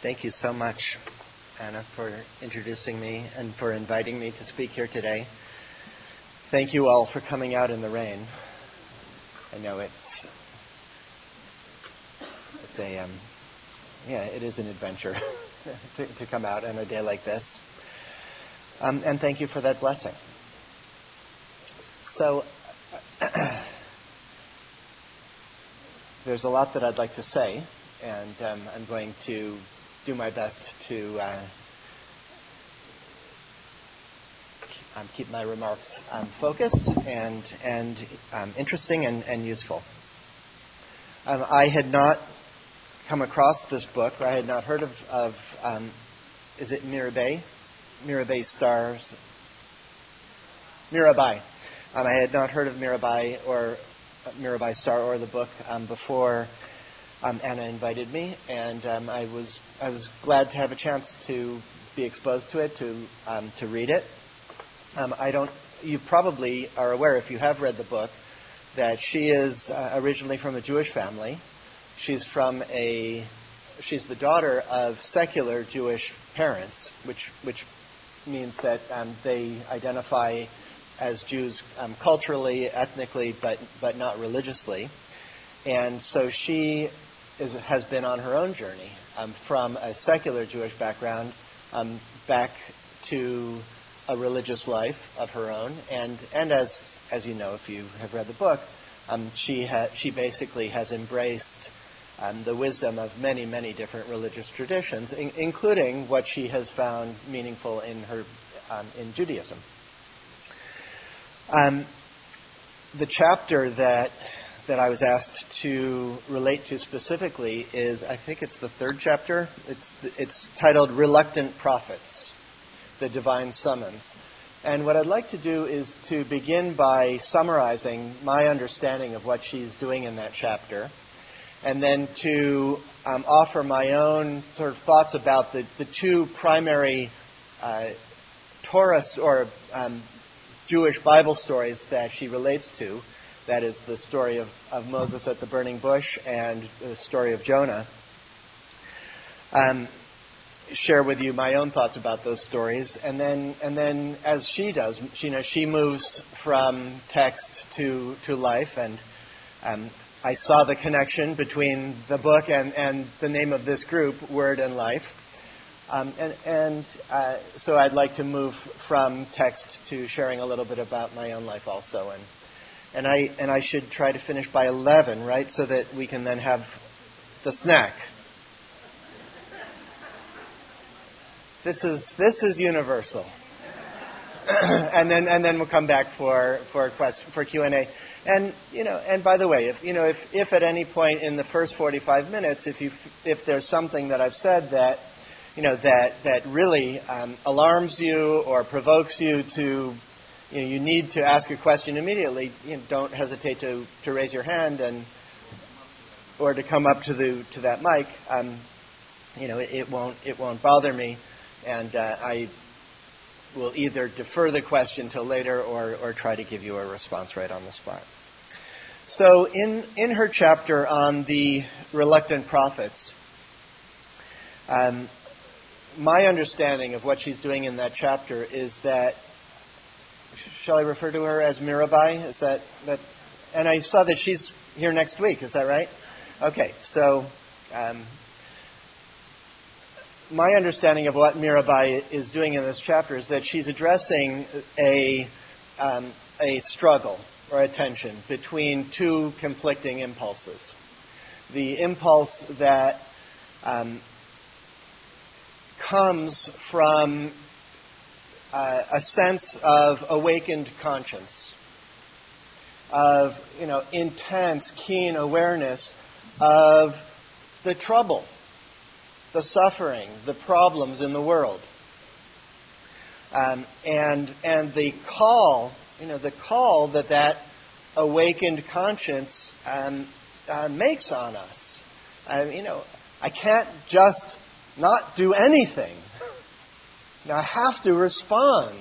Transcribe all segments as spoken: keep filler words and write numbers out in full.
Thank you so much, Anna, for introducing me and for inviting me to speak here today. Thank you all for coming out in the rain. I know it's it's a um, yeah, it is an adventure to, to come out on a day like this. Um, and thank you for that blessing. So there's a lot that I'd like to say, and um, I'm going to do my best to uh, um, keep my remarks um, focused and and um, interesting and, and useful. Um, I had not come across this book, or I had not heard of, of um, is it Mirabai? Mirabai Stars? Mirabai. Um, I had not heard of Mirabai or uh, Mirabai Star or the book um, before um, Anna invited me, and um, I was I was glad to have a chance to be exposed to it, to um, to read it. Um, I don't. You probably are aware, if you have read the book, that she is uh, originally from a Jewish family. She's from a. She's the daughter of secular Jewish parents, which which means that um, they identify as Jews um, culturally, ethnically, but but not religiously. And so she is, has been on her own journey um, from a secular Jewish background um, back to a religious life of her own. And and as as you know, if you have read the book, um, she ha- she basically has embraced um, the wisdom of many many different religious traditions, in- including what she has found meaningful in her um, in Judaism. Um, the chapter that that I was asked to relate to specifically is, I think it's the third chapter. It's it's titled "Reluctant Prophets: The Divine Summons." And what I'd like to do is to begin by summarizing my understanding of what she's doing in that chapter, and then to um, offer my own sort of thoughts about the, the two primary uh, Torah or um, Jewish Bible stories that she relates to. That is the story of, of Moses at the burning bush and the story of Jonah. Um, share with you my own thoughts about those stories, and then and then as she does, she, you know, she moves from text to to life, and um, I saw the connection between the book and, and the name of this group, Word and Life. Um, and and uh, so I'd like to move from text to sharing a little bit about my own life also, and and I and I should try to finish by eleven, right, so that we can then have the snack. This is this is universal, and then and then we'll come back for for question for Q and A. And you know, and by the way, if you know, if if at any point in the first forty-five minutes, if you if there's something that I've said that you know, that that really um, alarms you or provokes you to, you know, you need to ask a question immediately, you know, don't hesitate to, to raise your hand and or to come up to the to that mic. Um, you know, it, it won't it won't bother me, and uh, I will either defer the question till later or or try to give you a response right on the spot. So in in her chapter on the reluctant prophets, um, my understanding of what she's doing in that chapter is that, shall I refer to her as Mirabai? Is that, that and I saw that she's here next week, is that right? Okay, so um, my understanding of what Mirabai is doing in this chapter is that she's addressing a, um, a struggle or a tension between two conflicting impulses. The impulse that um, comes from uh, a sense of awakened conscience, of you know intense, keen awareness of the trouble, the suffering, the problems in the world, um, and and the call, you know, the call that that awakened conscience um, uh, makes on us. Um, you know, I can't just not do anything. Now I have to respond.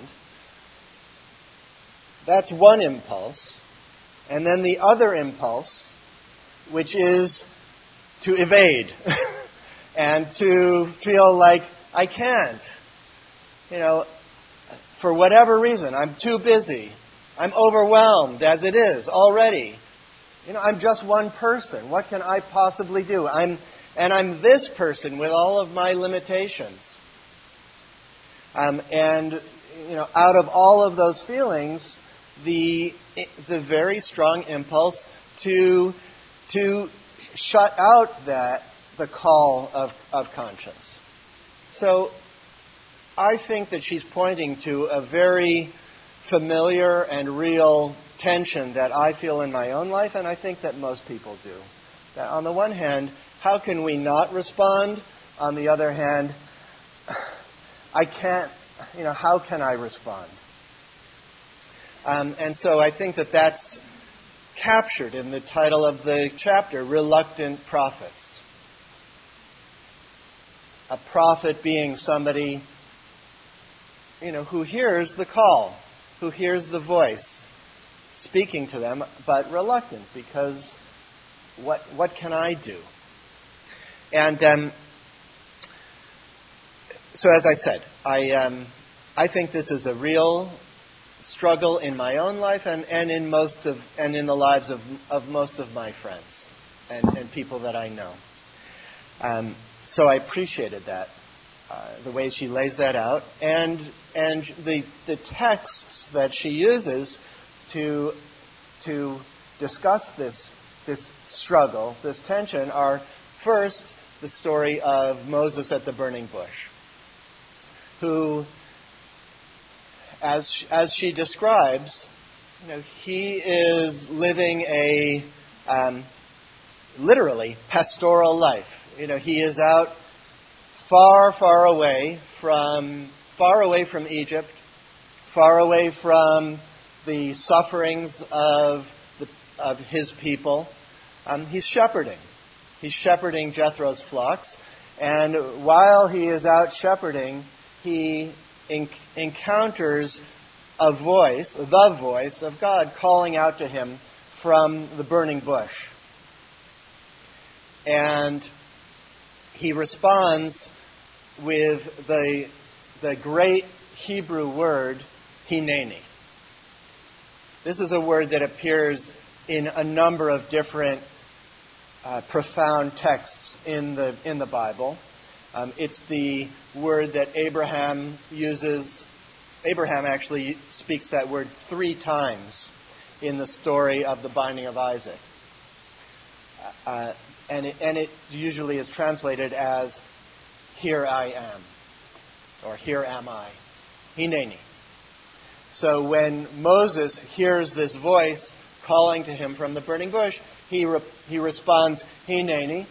That's one impulse. And then the other impulse, which is to evade, and to feel like I can't. You know, for whatever reason, I'm too busy. I'm overwhelmed as it is already. You know, I'm just one person. What can I possibly do? I'm, and I'm this person with all of my limitations. Um, and, you know, out of all of those feelings, the the very strong impulse to to shut out that the call of, of conscience. So I think that she's pointing to a very familiar and real tension that I feel in my own life, and I think that most people do. That on the one hand, how can we not respond? On the other hand, I can't, you know, how can I respond? Um, and so I think that that's captured in the title of the chapter, Reluctant Prophets. A prophet being somebody, you know, who hears the call, who hears the voice speaking to them, but reluctant because what what can I do? And um, so, as I said, I um, I think this is a real struggle in my own life and, and in most of and in the lives of of most of my friends and, and people that I know. Um, so I appreciated that, uh, the way she lays that out, and and the the texts that she uses to to discuss this this struggle, this tension, are first the story of Moses at the burning bush, who, as as she describes, you know, he is living a um, literally pastoral life. You know, he is out far, far away from far away from Egypt, far away from the sufferings of the, of his people. Um, he's shepherding. He's shepherding Jethro's flocks, and while he is out shepherding, he en- encounters a voice, the voice of God calling out to him from the burning bush. And he responds with the the great Hebrew word, hineni. This is a word that appears in a number of different uh, profound texts in the in the Bible. Um, it's the word that Abraham uses. Abraham actually speaks that word three times in the story of the binding of Isaac. Uh, and, it, and it usually is translated as, "Here I am," or "Here am I," hineni. So when Moses hears this voice calling to him from the burning bush, he re- he responds, hineni.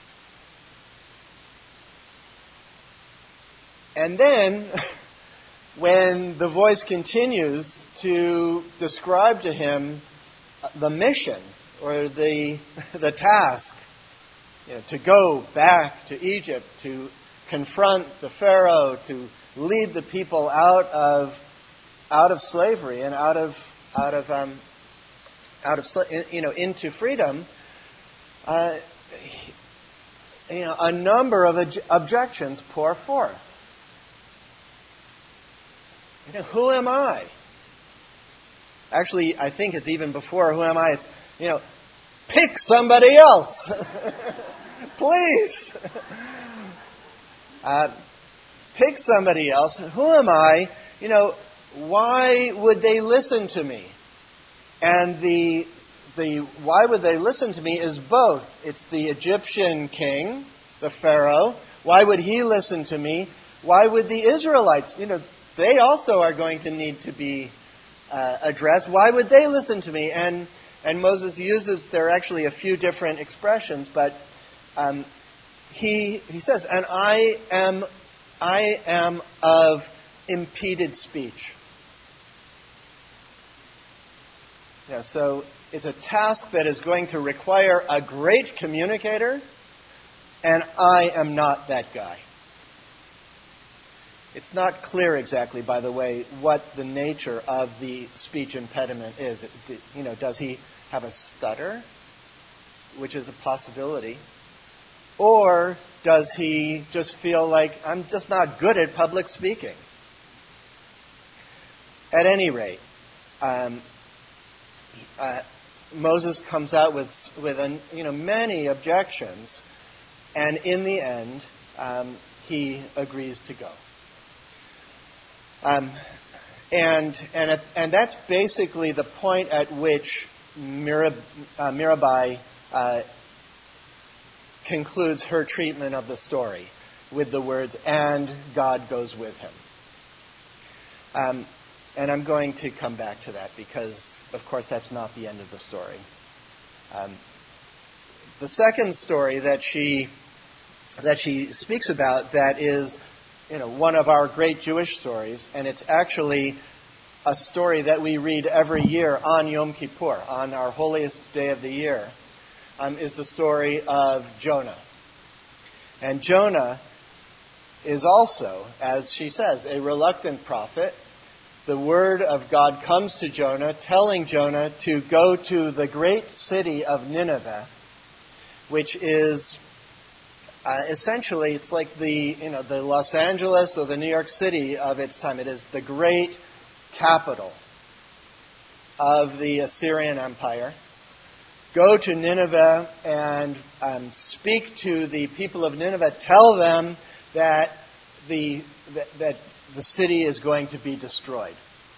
And then, when the voice continues to describe to him the mission or the the task, you know, to go back to Egypt, to confront the Pharaoh, to lead the people out of out of slavery and out of out of um, out of you know into freedom, uh, you know, a number of ob- objections pour forth. You know, who am I? Actually, I think it's even before who am I. It's, you know, pick somebody else, please. Uh, pick somebody else. Who am I? You know, why would they listen to me? And the the why would they listen to me is both. It's the Egyptian king, the Pharaoh. Why would he listen to me? Why would the Israelites? You know, they also are going to need to be uh, addressed. Why would they listen to me? And and Moses uses, there are actually a few different expressions, but um, he he says, and I am I am of impeded speech. Yeah, so it's a task that is going to require a great communicator, and I am not that guy. It's not clear exactly, by the way, what the nature of the speech impediment is. It, you know, does he have a stutter, which is a possibility? Or does he just feel like, I'm just not good at public speaking? At any rate, um, uh, Moses comes out with with an, you know many objections, and in the end, um, he agrees to go. Um, and and and that's basically the point at which Mirab, uh, Mirabai uh, concludes her treatment of the story with the words, "And God goes with him." Um, and I'm going to come back to that because, of course, that's not the end of the story. Um, the second story that she that she speaks about that is, you know, one of our great Jewish stories, and it's actually a story that we read every year on Yom Kippur, on our holiest day of the year, um, is the story of Jonah. And Jonah is also, as she says, a reluctant prophet. The word of God comes to Jonah, telling Jonah to go to the great city of Nineveh, which is uh, essentially, it's like the you know the Los Angeles or the New York City of its time. It is the great capital of the Assyrian Empire. Go to Nineveh and um, speak to the people of Nineveh. Tell them that the that, that the city is going to be destroyed.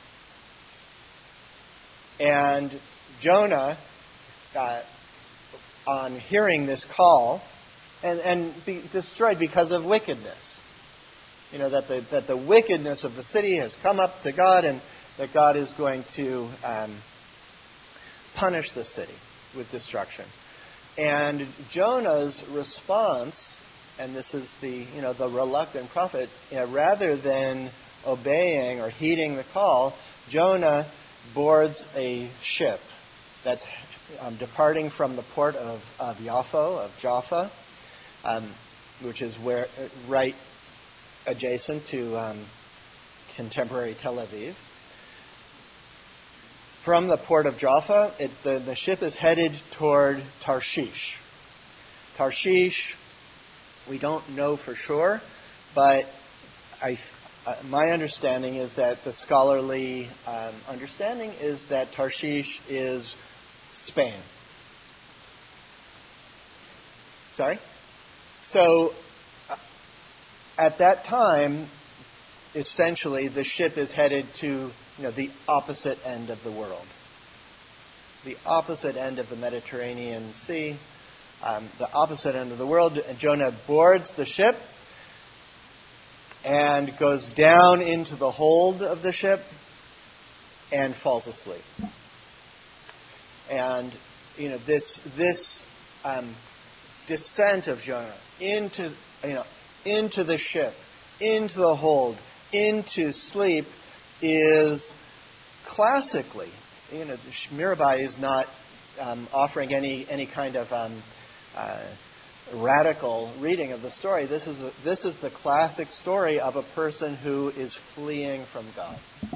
And Jonah, uh, on hearing this call, and, and be destroyed because of wickedness. You know, that the that the wickedness of the city has come up to God, and that God is going to um, punish the city with destruction. And Jonah's response, and this is the you know the reluctant prophet, you know, rather than obeying or heeding the call, Jonah boards a ship that's um, departing from the port of, of Yaffo, of Jaffa, um, which is where right adjacent to um, contemporary Tel Aviv. From the port of Jaffa, it, the, the ship is headed toward Tarshish. Tarshish, we don't know for sure, but I, uh, my understanding is that the scholarly um, understanding is that Tarshish is Spain. Sorry? So, uh, at that time, essentially, the ship is headed to you know the opposite end of the world, the opposite end of the Mediterranean Sea, um, the opposite end of the world. And Jonah boards the ship and goes down into the hold of the ship and falls asleep. And you know this this um, descent of Jonah into you know into the ship, into the hold, into sleep is classically, you know, Mirabai is not um, offering any any kind of um, uh, radical reading of the story. This is a, this is the classic story of a person who is fleeing from God.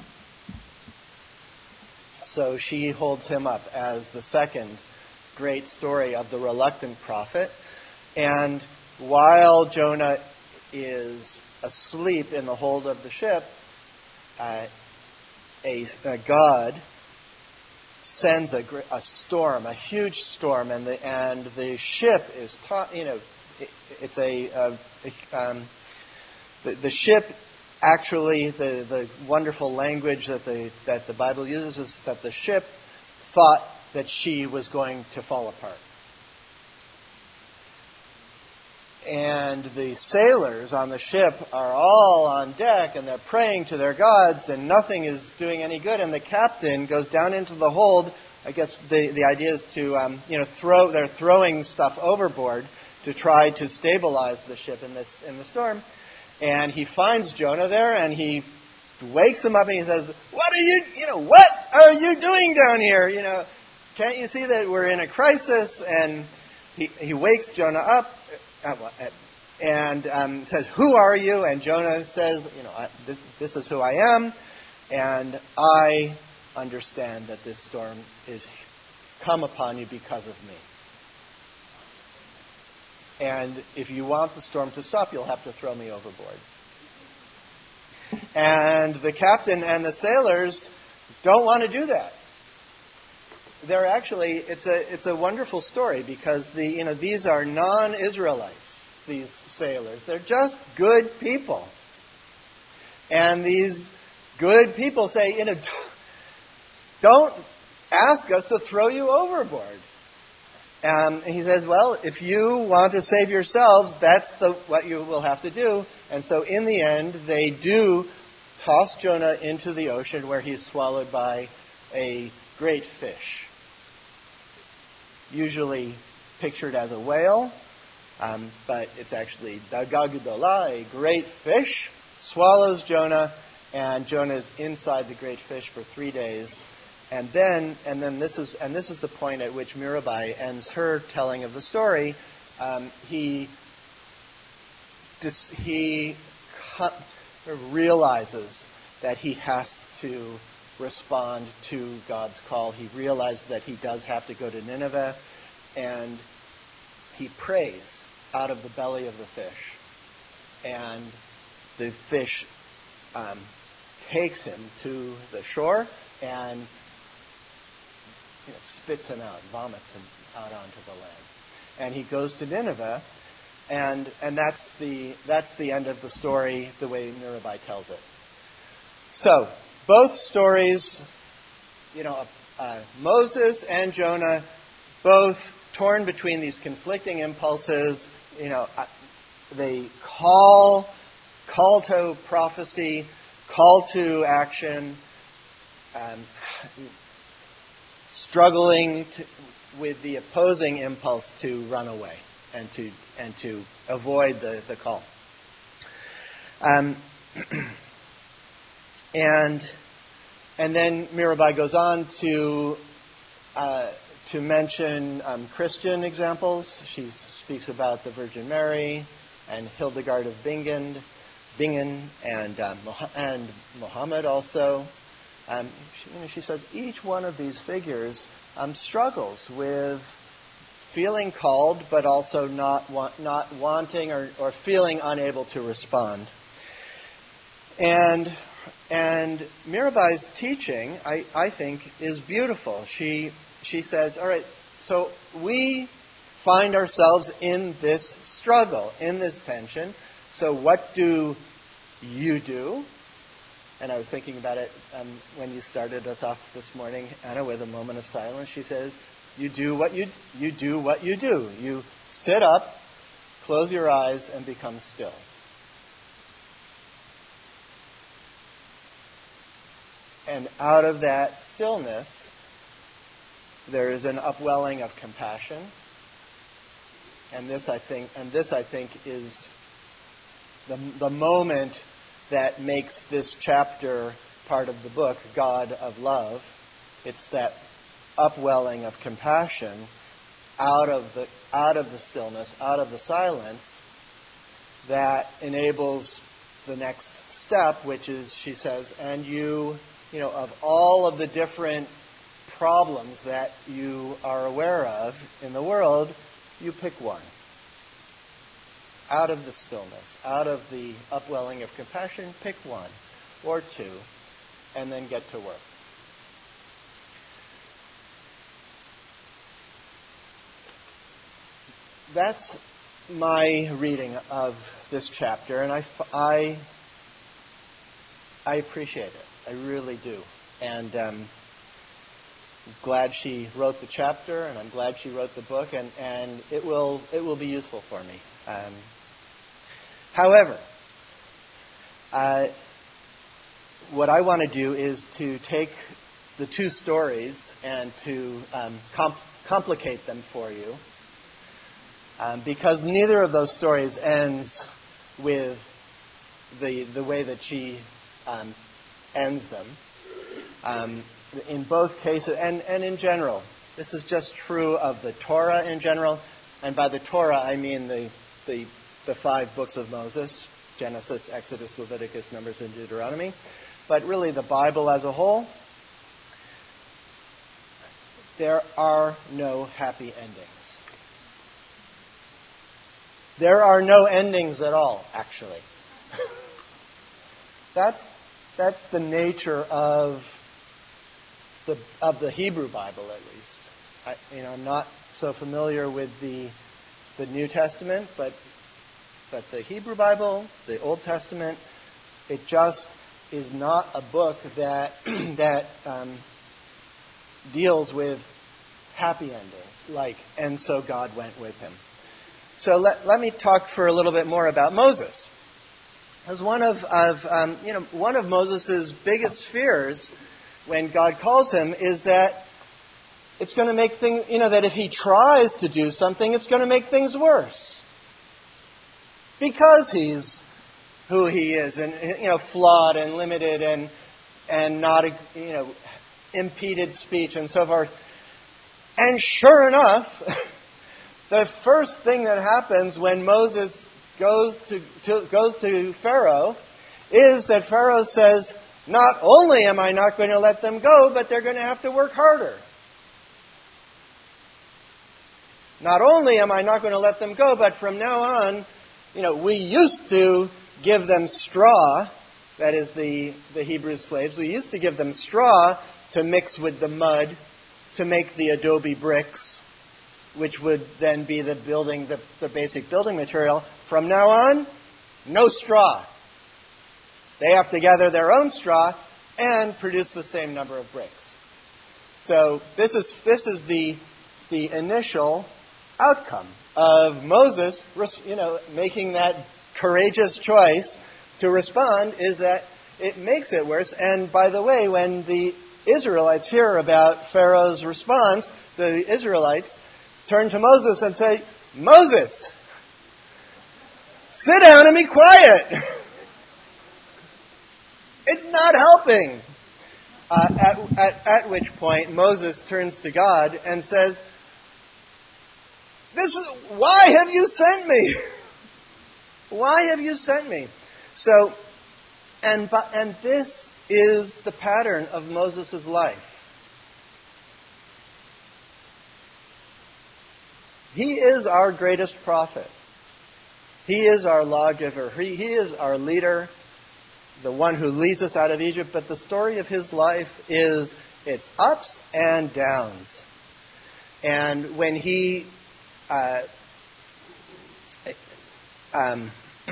So she holds him up as the second great story of the reluctant prophet. And while Jonah is asleep in the hold of the ship, uh, a, a God sends a, a storm, a huge storm, and the and the ship is ta- you know it, it's a, a, a um, the, the ship actually the, the wonderful language that the that the Bible uses is that the ship thought that she was going to fall apart. And the sailors on the ship are all on deck, and they're praying to their gods, and nothing is doing any good. And the captain goes down into the hold. I guess the, the idea is to, um, you know, throw. They're throwing stuff overboard to try to stabilize the ship in this in the storm. And he finds Jonah there, and he wakes him up, and he says, "What are you? You know, what are you doing down here? You know, can't you see that we're in a crisis?" And he he wakes Jonah up. And um, says, "Who are you?" And Jonah says, "You know, I, this, this is who I am, and I understand that this storm is come upon you because of me." And if you want the storm to stop, you'll have to throw me overboard. And the captain and the sailors don't want to do that. They're actually, it's a it's a wonderful story because the you know these are non-Israelites, these sailors. They're just good people. And these good people say, you know, don't ask us to throw you overboard. And he says, well, if you want to save yourselves, that's the what you will have to do. And so in the end, they do toss Jonah into the ocean where he's swallowed by a great fish. Usually pictured as a whale, um, but it's actually Daga Gedolah, a great fish, swallows Jonah, and Jonah is inside the great fish for three days. And then, and then this is, and this is the point at which Mirabai ends her telling of the story. Um, he, dis, he co- realizes that he has to respond to God's call. He realizes that he does have to go to Nineveh, and he prays out of the belly of the fish, and the fish um, takes him to the shore and you know, spits him out, vomits him out onto the land. And he goes to Nineveh, and and that's the that's the end of the story, the way Mirabai tells it. So both stories, you know, uh, Moses and Jonah, both torn between these conflicting impulses. You know, uh, they call call to prophecy, call to action. Um, struggling to, with the opposing impulse to run away and to and to avoid the, the call. Um, and and then Mirabai goes on to uh, to mention um, Christian examples. She speaks about the Virgin Mary and Hildegard of Bingen, Bingen and um, and Muhammad also. Um, she, you know, she says each one of these figures um, struggles with feeling called, but also not want, not wanting or, or feeling unable to respond. And and Mirabai's teaching, I, I think, is beautiful. She she says, all right, so we find ourselves in this struggle, in this tension. So what do you do? And I was thinking about it um, when you started us off this morning, Anna, with a moment of silence. She says, "You do what you you do what you do. You sit up, close your eyes, and become still." And out of that stillness, there is an upwelling of compassion. And this, I think, and this, I think, is the the moment that makes this chapter part of the book, God of Love. It's that upwelling of compassion out of the out of the stillness, out of the silence, that enables the next step, which is, she says, and you, you know, of all of the different problems that you are aware of in the world, you pick one. Out of the stillness, out of the upwelling of compassion, pick one or two, and then get to work. That's my reading of this chapter, and I, I, I appreciate it. I really do. And um, I'm glad she wrote the chapter, and I'm glad she wrote the book, and, and it will it will be useful for me. Um, however, uh, what I want to do is to take the two stories and to um, comp- complicate them for you, um, because neither of those stories ends with the the way that she um, ends them. Um, in both cases, and, and in general, this is just true of the Torah in general, and by the Torah I mean the the, the five books of Moses, Genesis, Exodus, Leviticus, Numbers, and Deuteronomy, but really the Bible as a whole. There are no happy endings. There are no endings at all, actually. that's that's the nature of the of the Hebrew Bible, at least. I, you know, I'm not so familiar with the the New Testament, but but the Hebrew Bible, the Old Testament, it just is not a book that that um, deals with happy endings, like, and so God went with him. So let, let me talk for a little bit more about Moses. As one of, of um, you know, one of Moses' biggest fears when God calls him is that it's going to make things, you know, that if he tries to do something, it's going to make things worse. Because he's who he is, and, you know, flawed and limited and and not, you know, impeded speech and so forth. And sure enough, the first thing that happens when Moses goes to, to goes to Pharaoh is that Pharaoh says, not only am I not going to let them go, but they're going to have to work harder. Not only am I not going to let them go, but from now on, you know, we used to give them straw, that is the, the Hebrew slaves, we used to give them straw to mix with the mud to make the adobe bricks, which would then be the building, the, the basic building material. From now on, no straw. They have to gather their own straw and produce the same number of bricks. So this is this is the the initial outcome of Moses, you know, making that courageous choice to respond, is that it makes it worse. And by the way, when the Israelites hear about Pharaoh's response, the Israelites turn to Moses and say, Moses, sit down and be quiet. It's not helping. Uh, at, at, at which point Moses turns to God and says, "This is why have you sent me? Why have you sent me?" So, and and this is the pattern of Moses' life. He is our greatest prophet. He is our lawgiver. He, he is our leader, the one who leads us out of Egypt. But the story of his life is its ups and downs. And when he, uh, um,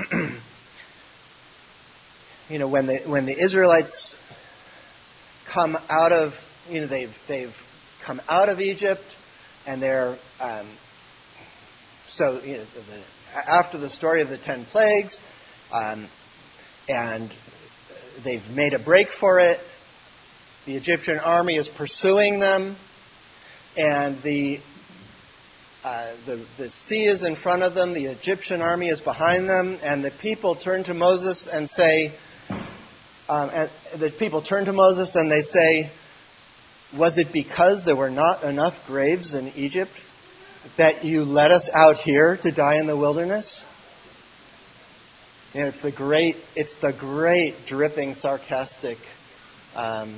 you know, when the when the Israelites come out of, you know, they've they've come out of Egypt, and they're um, so you know the, after the story of the ten plagues, um, and they've made a break for it. The Egyptian army is pursuing them, and the uh, the the sea is in front of them. The Egyptian army is behind them, and the people turn to Moses and say, um, and the people turn to Moses and they say, "Was it because there were not enough graves in Egypt that you led us out here to die in the wilderness?" You know, it's the great, it's the great dripping, sarcastic um,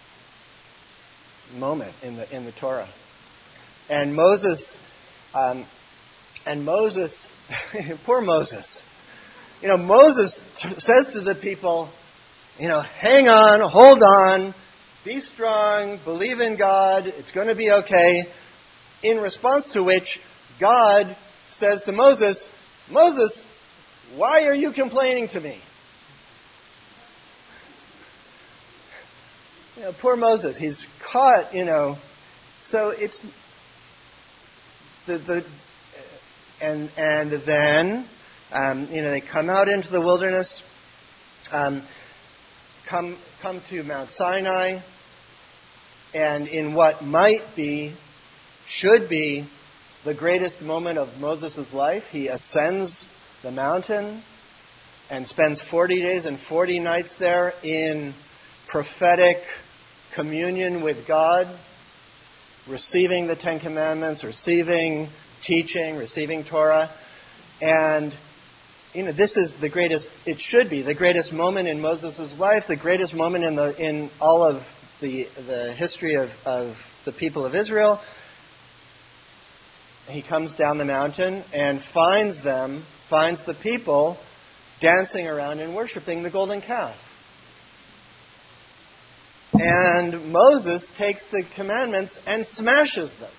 moment in the in the Torah. And Moses, um, and Moses, poor Moses. You know, Moses t- says to the people, you know, hang on, hold on, be strong, believe in God, it's going to be okay. In response to which, God says to Moses, Moses, why are you complaining to me? You know, poor Moses, he's caught, you know. So it's the the and and then um, you know they come out into the wilderness, um, come come to Mount Sinai, and in what might be, should be, the greatest moment of Moses' life, he ascends the mountain and spends forty days and forty nights there in prophetic communion with God, receiving the Ten Commandments, receiving teaching, receiving Torah. And, you know, this is the greatest, it should be, the greatest moment in Moses' life, the greatest moment in the in all of the the history of, of the people of Israel. he comes down the mountain and finds them, finds the people dancing around and worshiping the golden calf. And Moses takes the commandments and smashes them.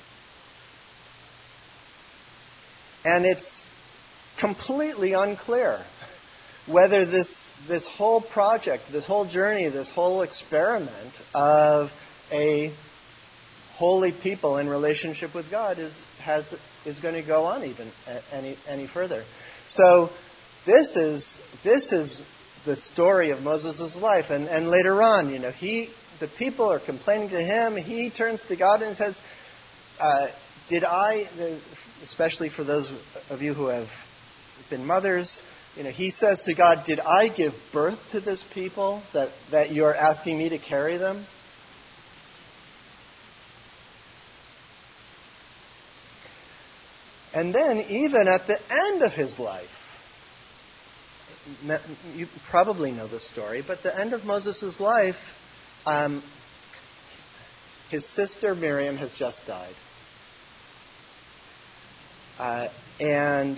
And it's completely unclear whether this this whole project, this whole journey, this whole experiment of a holy people in relationship with God is has is going to go on even any any further. So this is this is the story of Moses' life, and and later on, you know, he the people are complaining to him. He turns to God and says, uh, "Did I?" Especially for those of you who have been mothers, you know, he says to God, "Did I give birth to this people that that you're asking me to carry them?" And then, even at the end of his life, you probably know this story, but the end of Moses' life, um, his sister Miriam has just died. Uh, and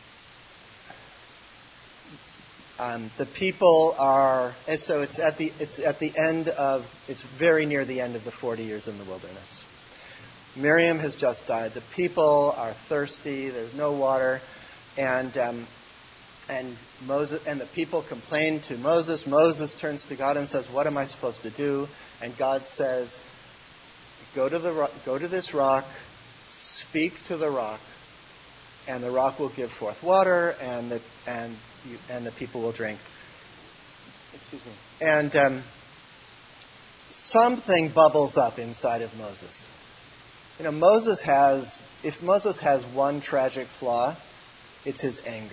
um, the people are, and so it's at the it's at the end of, it's very near the end of the forty years in the wilderness. Miriam has just died. The people are thirsty. There's no water, and um, and Moses and the people complain to Moses. Moses turns to God and says, "What am I supposed to do?" And God says, "Go to the ro- go to this rock, speak to the rock, and the rock will give forth water, and the and you, and the people will drink." Excuse me. And um, something bubbles up inside of Moses. You know, Moses has, if Moses has one tragic flaw, it's his anger.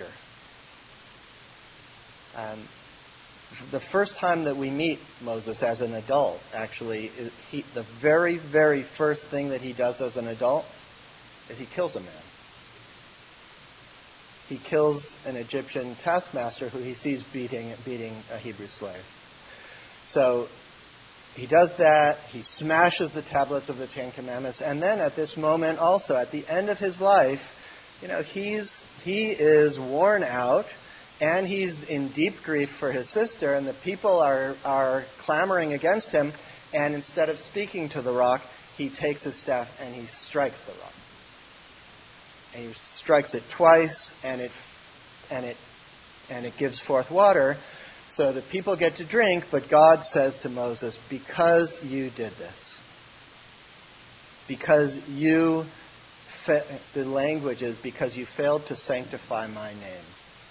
Um, the first time that we meet Moses as an adult, actually, he, the very, very first thing that he does as an adult is he kills a man. He kills an Egyptian taskmaster who he sees beating beating a Hebrew slave. So he does that. He smashes the tablets of the Ten Commandments, and then at this moment, also at the end of his life, you know, he's he is worn out, and he's in deep grief for his sister, and the people are are clamoring against him. And instead of speaking to the rock, he takes his staff and he strikes the rock. And he strikes it twice, and it and it and it gives forth water. So the people get to drink, but God says to Moses, "Because you did this, because you fa- the language is because you failed to sanctify my name,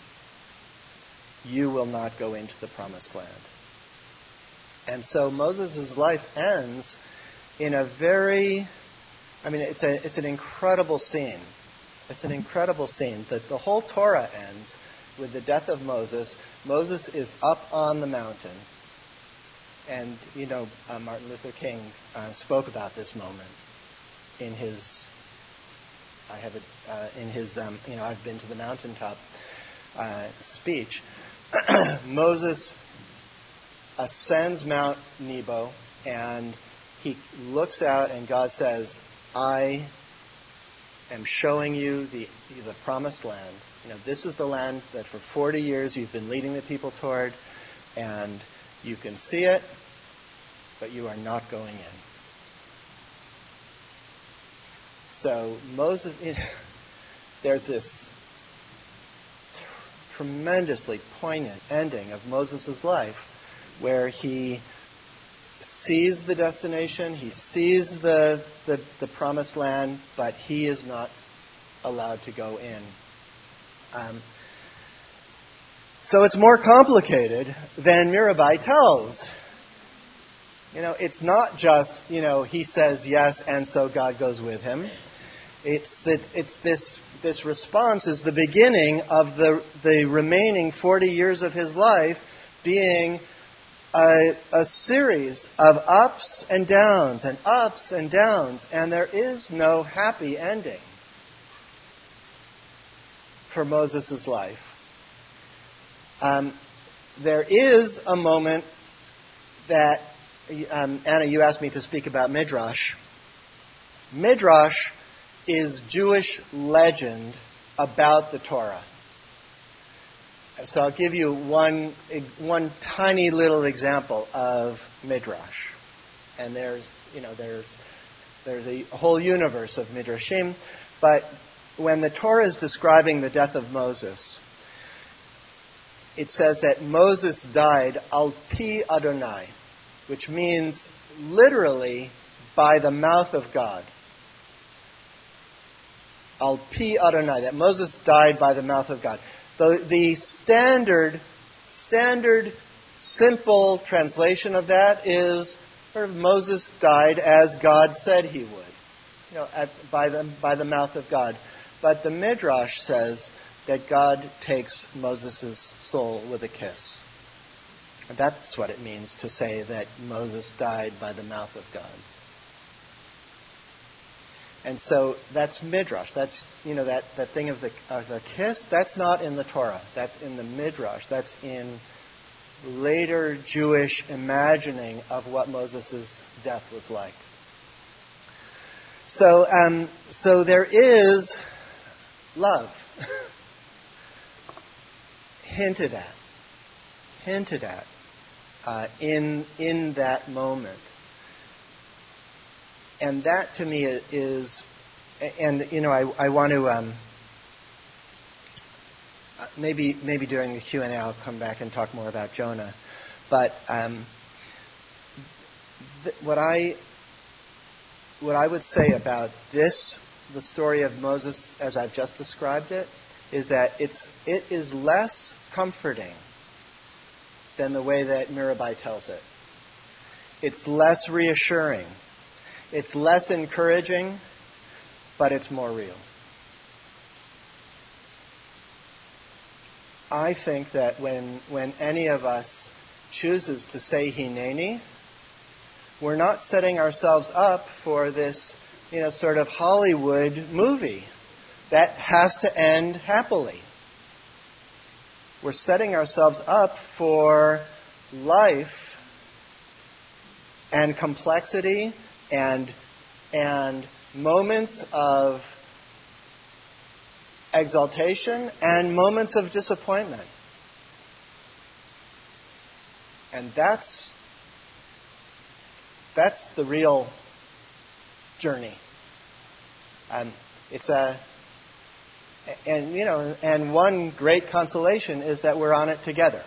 you will not go into the promised land." And so Moses' life ends in a very, I mean, it's a it's an incredible scene. It's an incredible scene. The, the whole Torah ends with the death of Moses. Moses is up on the mountain. And, you know, uh, Martin Luther King uh, spoke about this moment in his, I have it, uh, in his, um, you know, I've been to the mountaintop uh, speech. Moses ascends Mount Nebo, and he looks out, and God says, "I am showing you the the promised land. You know, this is the land that for forty years you've been leading the people toward, and you can see it, but you are not going in." So Moses, you know, there's this t- tremendously poignant ending of Moses' life where he sees the destination, he sees the, the, the promised land, but he is not allowed to go in. Um, so it's more complicated than Mirabai tells. You know, it's not just, you know, he says yes, and so God goes with him. It's that it's this this response is the beginning of the the remaining forty years of his life being A, a series of ups and downs and ups and downs, and there is no happy ending for Moses' life. Um, there is a moment that, um, Anna, you asked me to speak about Midrash. Midrash is Jewish legend about the Torah. So I'll give you one one tiny little example of midrash, and there's you know there's there's a whole universe of midrashim, but when the Torah is describing the death of Moses, it says that Moses died al pi Adonai, which means literally by the mouth of God. Al pi Adonai, that Moses died by the mouth of God. The, the standard, standard, simple translation of that is sort of Moses died as God said he would, you know, at, by the by the mouth of God. But the Midrash says that God takes Moses' soul with a kiss. That's what it means to say that Moses died by the mouth of God. And so that's Midrash. That's, you know, that, that thing of the, of the kiss, that's not in the Torah. That's in the Midrash. That's in later Jewish imagining of what Moses' death was like. So, um, so there is love hinted at, hinted at uh, in in that moment. And that to me is, and you know, I, I want to um, maybe maybe during the Q and A I'll come back and talk more about Jonah. But um, th- what I what I would say about this, the story of Moses as I've just described it, is that it's it is less comforting than the way that Mirabai tells it. It's less reassuring. It's less encouraging, but it's more real. I think that when when any of us chooses to say Hineni, we're not setting ourselves up for this, you know, sort of Hollywood movie that has to end happily. We're setting ourselves up for life and complexity and and moments of exaltation and moments of disappointment. And that's that's the real journey. Um, it's a and you know and one great consolation is that we're on it together.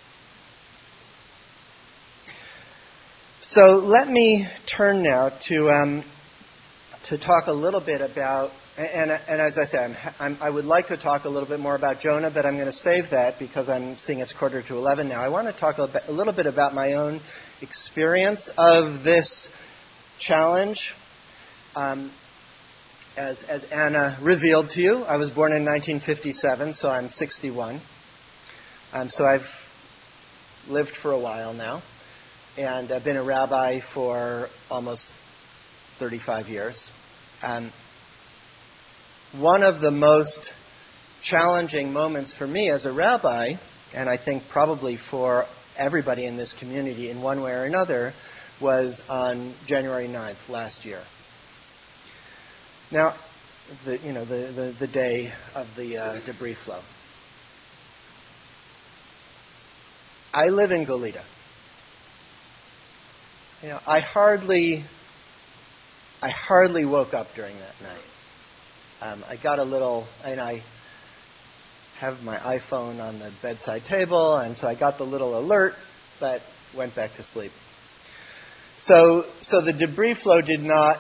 So let me turn now to um, to talk a little bit about, and, and as I said, I'm, I'm, I would like to talk a little bit more about Jonah, but I'm going to save that because I'm seeing it's quarter to eleven now. I want to talk a, bit, a little bit about my own experience of this challenge. Um, as, as Anna revealed to you, I was born in nineteen fifty-seven, so I'm sixty-one. Um, so I've lived for a while now. And I've been a rabbi for almost thirty-five years. Um, one of the most challenging moments for me as a rabbi, and I think probably for everybody in this community in one way or another, was on January ninth last year. Now, the you know the, the, the day of the uh, debris flow. I live in Goleta. You know, I hardly, I hardly woke up during that night. Um, I got a little, and I have my iPhone on the bedside table, and so I got the little alert, but went back to sleep. So, so the debris flow did not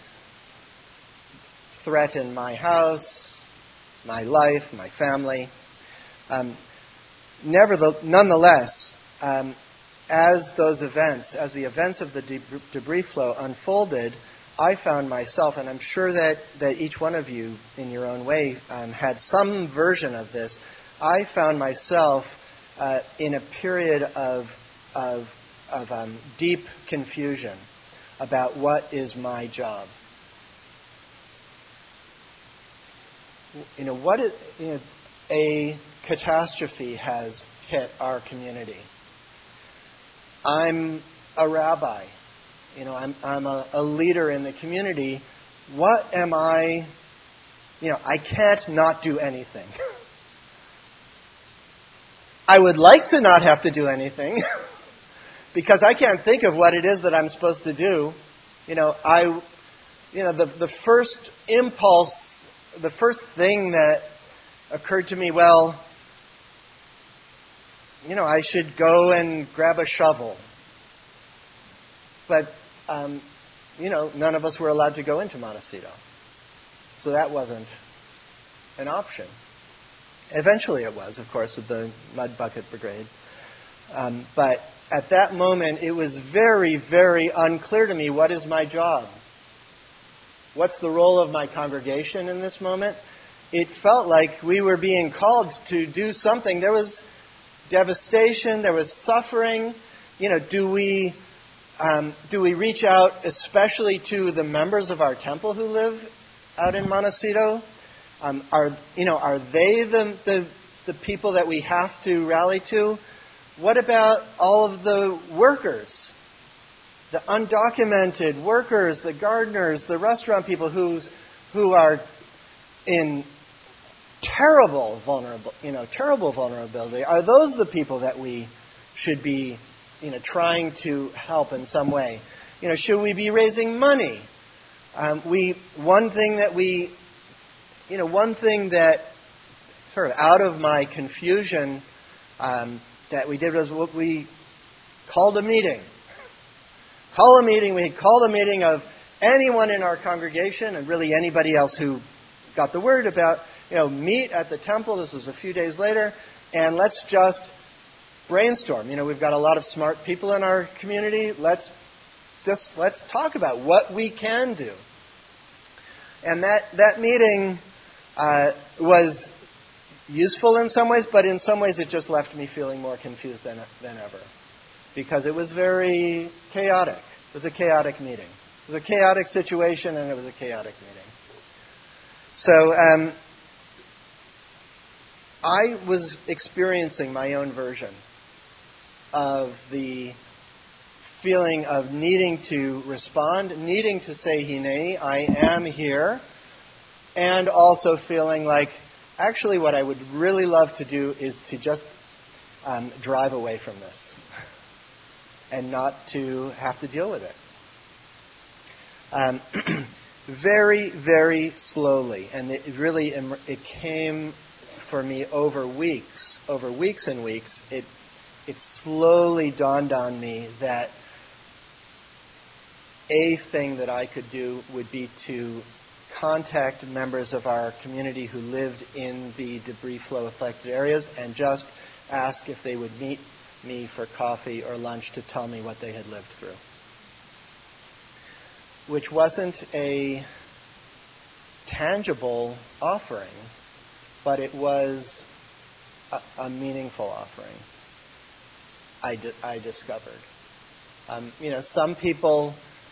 threaten my house, my life, my family. Um, nevertheless, nonetheless. Um, As those events, as the events of the de- debris flow unfolded, I found myself, and I'm sure that, that each one of you in your own way um, had some version of this, I found myself uh, in a period of, of, of um, deep confusion about what is my job. You know, what is, you know, a catastrophe has hit our community. I'm a rabbi. You know, I'm I'm a, a leader in the community. What am I you know, I can't not do anything. I would like to not have to do anything because I can't think of what it is that I'm supposed to do. You know, I, you know, the the first impulse, the first thing that occurred to me, well, you know, I should go and grab a shovel. But, um, you know, none of us were allowed to go into Montecito. So that wasn't an option. Eventually it was, of course, with the Mud Bucket Brigade. Um, but at that moment, it was very, very unclear to me, what is my job? What's the role of my congregation in this moment? It felt like we were being called to do something. There was devastation, there was suffering. You know, do we um, do we reach out especially to the members of our temple who live out in Montecito? Um, are you know are they the, the the people that we have to rally to? What about all of the workers, the undocumented workers, the gardeners, the restaurant people who's who are in terrible vulnerable you know terrible vulnerability? Are those the people that we should be you know trying to help in some way? You know, should we be raising money? Um, we one thing that we You know, one thing that sort of out of my confusion um, that we did was we called a meeting. Call a meeting. We called a meeting of anyone in our congregation and really anybody else who got the word about, you know, meet at the temple. This was a few days later. And let's just brainstorm. You know, we've got a lot of smart people in our community. Let's just, let's talk about what we can do. And that, that meeting uh, was useful in some ways, but in some ways it just left me feeling more confused than, than ever. Because it was very chaotic. It was a chaotic meeting. It was a chaotic situation, and it was a chaotic meeting. So um, I was experiencing my own version of the feeling of needing to respond, needing to say, Hineni, I am here, and also feeling like, actually what I would really love to do is to just um, drive away from this and not to have to deal with it. Um, very, very slowly, and it really it came for me over weeks, over weeks and weeks, it it slowly dawned on me that a thing that I could do would be to contact members of our community who lived in the debris flow affected areas and just ask if they would meet me for coffee or lunch to tell me what they had lived through. Which wasn't a tangible offering, but it was a, a meaningful offering, I, di- I discovered. Um, you know, some people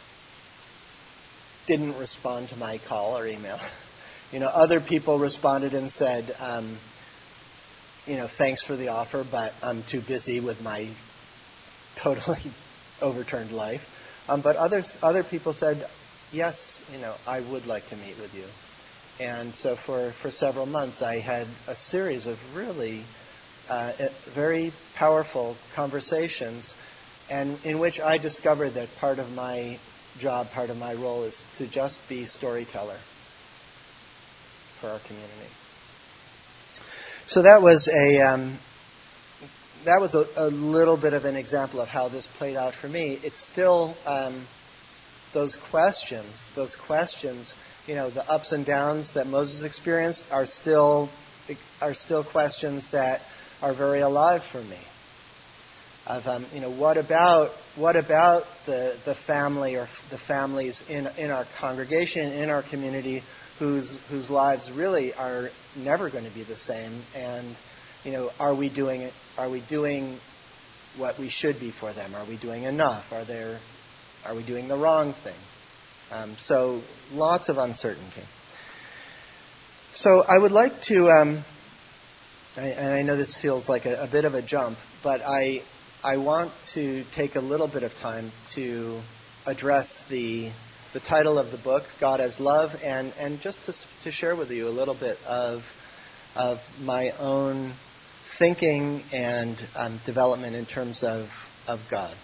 didn't respond to my call or email. You know, other people responded and said, um, you know, thanks for the offer, but I'm too busy with my totally overturned life. Um, but others, other people said, yes, you know, I would like to meet with you. And so for, for several months, I had a series of really uh, very powerful conversations, and in which I discovered that part of my job, part of my role is to just be storyteller for our community. So that was a um, that was a, a little bit of an example of how this played out for me. It's still um, those questions, those questions, you know, the ups and downs that Moses experienced are still are still questions that are very alive for me. Of um, you know, what about what about the the family or the families in in our congregation, in our community, whose whose lives really are never going to be the same, and you know, are we doing it? Are we doing what we should be for them? Are we doing enough? Are there are we doing the wrong thing? Um, so lots of uncertainty. So I would like to, um, I, and I know this feels like a, a bit of a jump, but I I want to take a little bit of time to address the the title of the book, God as Love, and, and just to, to share with you a little bit of, of my own thinking and um, development in terms of, of God.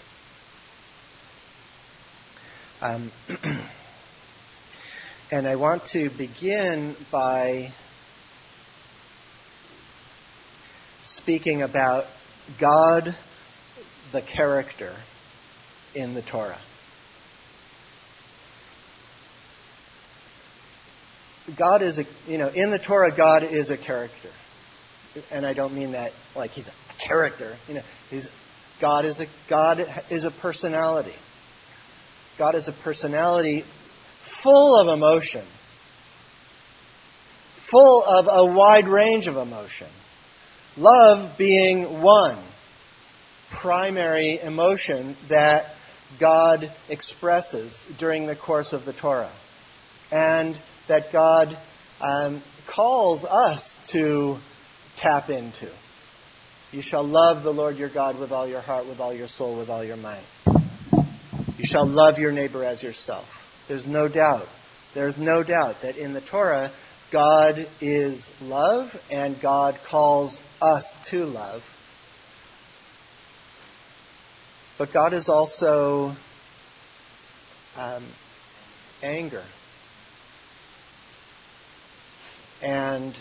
Um, and I want to begin by speaking about God, the character in the Torah. God is a, you know, in the Torah, God is a character. And I don't mean that like he's a character. You know, he's, God is a, God is a personality. God is a personality full of emotion. Full of a wide range of emotion. Love being one primary emotion that God expresses during the course of the Torah. And that God um, calls us to tap into. You shall love the Lord your God with all your heart, with all your soul, with all your might. You shall love your neighbor as yourself. There's no doubt. There's no doubt that in the Torah, God is love and God calls us to love. But God is also um, anger. And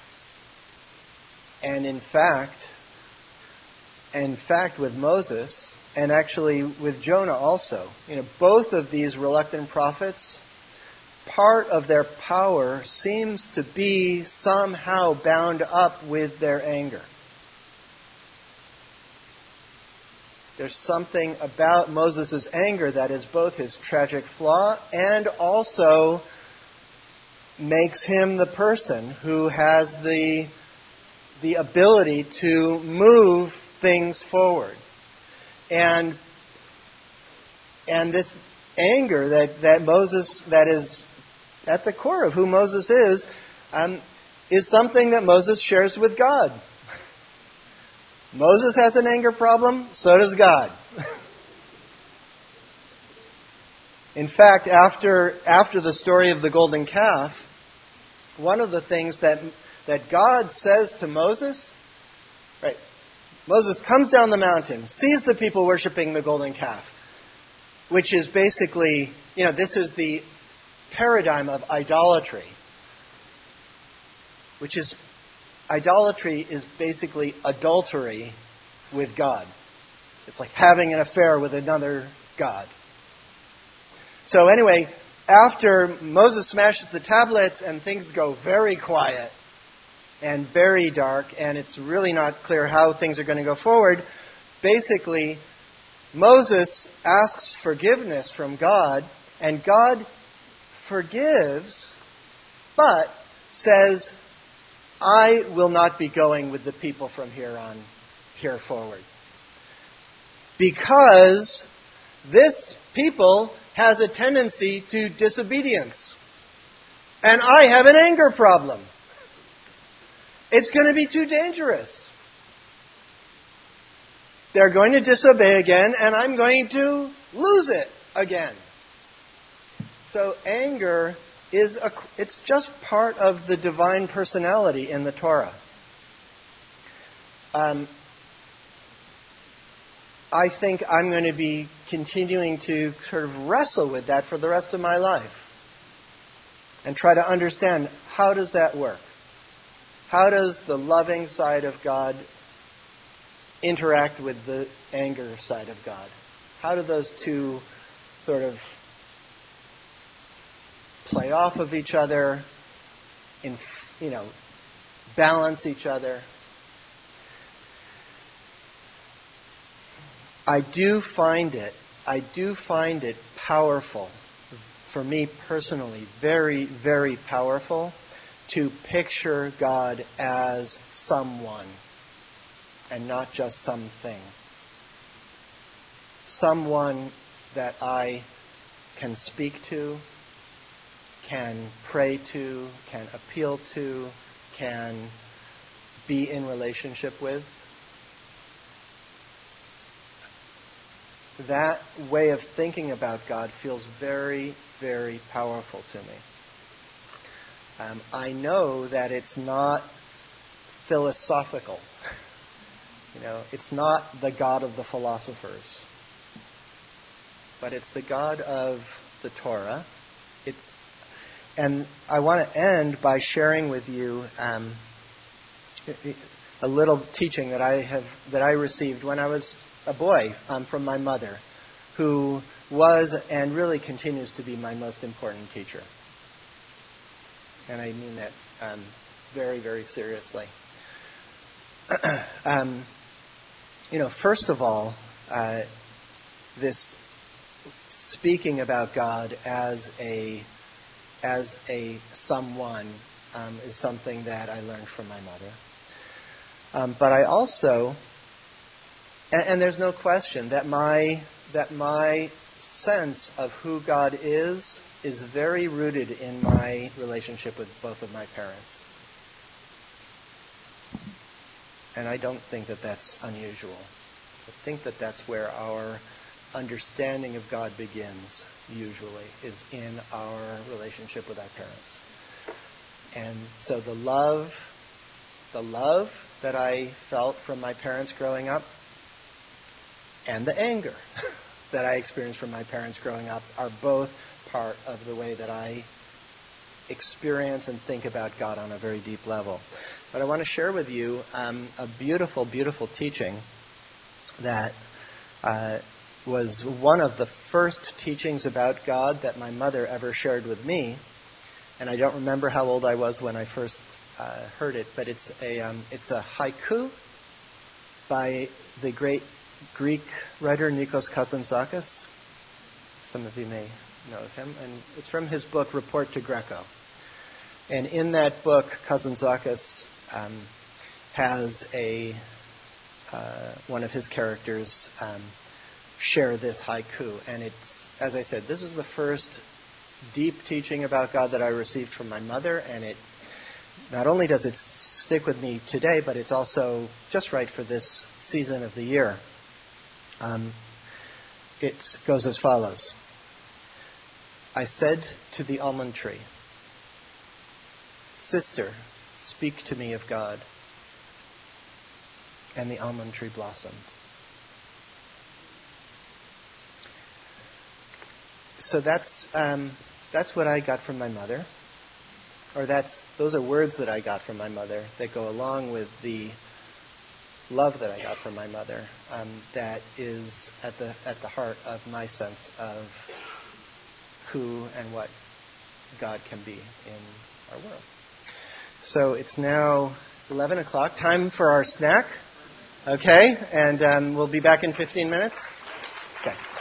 and in fact, in fact with Moses, and actually with Jonah also, you know, both of these reluctant prophets, part of their power seems to be somehow bound up with their anger. There's something about Moses' anger that is both his tragic flaw and also makes him the person who has the, the ability to move things forward. And, and this anger that, that Moses, that is at the core of who Moses is, um, is something that Moses shares with God. Moses has an anger problem, so does God. In fact, after, after the story of the golden calf, one of the things that that God says to Moses, right? Moses comes down the mountain, sees the people worshiping the golden calf, which is basically, you know, this is the paradigm of idolatry, which is, idolatry is basically adultery with God. It's like having an affair with another God. So anyway, after Moses smashes the tablets and things go very quiet and very dark, and it's really not clear how things are going to go forward, basically, Moses asks forgiveness from God, and God forgives, but says, I will not be going with the people from here on, here forward. Because this people has a tendency to disobedience. And I have an anger problem. It's going to be too dangerous. They're going to disobey again, and I'm going to lose it again. So anger is a, it's just part of the divine personality in the Torah. Um, I think I'm going to be continuing to sort of wrestle with that for the rest of my life and try to understand, how does that work? How does the loving side of God interact with the anger side of God? How do those two sort of play off of each other, in, you know, balance each other? I do find it, I do find it powerful, for me personally, very, very powerful, to picture God as someone and not just something. Someone that I can speak to, can pray to, can appeal to, can be in relationship with. that way of thinking about God feels very, very powerful to me. Um, I know that it's not philosophical. You know, it's not the God of the philosophers, but it's the God of the Torah. It, and I want to end by sharing with you um, a little teaching that I have that I received when I was a boy um, from my mother, who was and really continues to be my most important teacher. And I mean that um, very, very seriously. um, you know, first of all, uh, this speaking about God as a as a someone um, is something that I learned from my mother. Um, but I also, and, and there's no question that my that my sense of who God is is very rooted in my relationship with both of my parents. And I don't think that that's unusual. I think that that's where our understanding of God begins, usually, is in our relationship with our parents. And so the love, the love that I felt from my parents growing up, and the anger that I experienced from my parents growing up are both part of the way that I experience and think about God on a very deep level. But I want to share with you um, a beautiful, beautiful teaching that uh, was one of the first teachings about God that my mother ever shared with me. And I don't remember how old I was when I first uh, heard it, but it's a um, it's a haiku by the great Greek writer Nikos Kazantzakis. Some of you may know of him. And it's from his book, Report to Greco. And in that book, Kazantzakis um, has a uh, one of his characters um, share this haiku. And it's, as I said, this is the first deep teaching about God that I received from my mother, and it not only does it stick with me today, but it's also just right for this season of the year. Um, it goes as follows. I said to the almond tree, "Sister, speak to me of God." And the almond tree blossomed. So that's um, that's what I got from my mother, or that's those are words that I got from my mother that go along with the love that I got from my mother. Um, that is at the at the heart of my sense of who and what God can be in our world. So it's now eleven o'clock. Time for our snack. Okay, and um, we'll be back in fifteen minutes. Okay.